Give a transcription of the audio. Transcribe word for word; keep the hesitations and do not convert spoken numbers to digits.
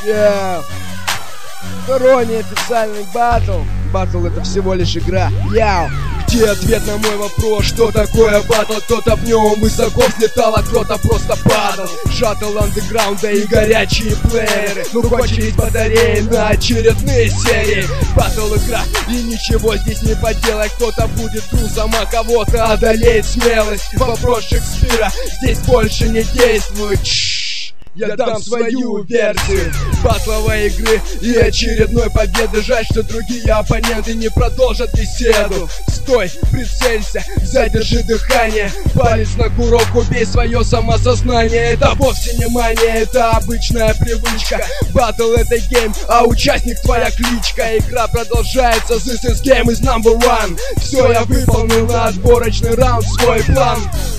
Yeah. Второй неофициальный батл. Батл — это всего лишь игра. Яу. Где ответ на мой вопрос, что такое батл? Кто-то в нем высоко взлетал, а кто-то просто падал. Шаттл андеграунда и горячие плееры. Ну кончились батареи на очередные серии. Батл игра, и ничего здесь не поделать. Кто-то будет трусом, а кого-то одолеет смелость. Вопрос Шекспира здесь больше не действует. Я дам свою версию батловой игры и очередной победы. Жаль, что другие оппоненты не продолжат беседу. Стой, прицелься, задержи дыхание. Палец на курок, убей свое самосознание. Это вовсе не мания, это обычная привычка. Батл — это гейм, а участник твоя кличка. Игра продолжается, this is game is number one. Все, я выполнил на отборочный раунд свой план.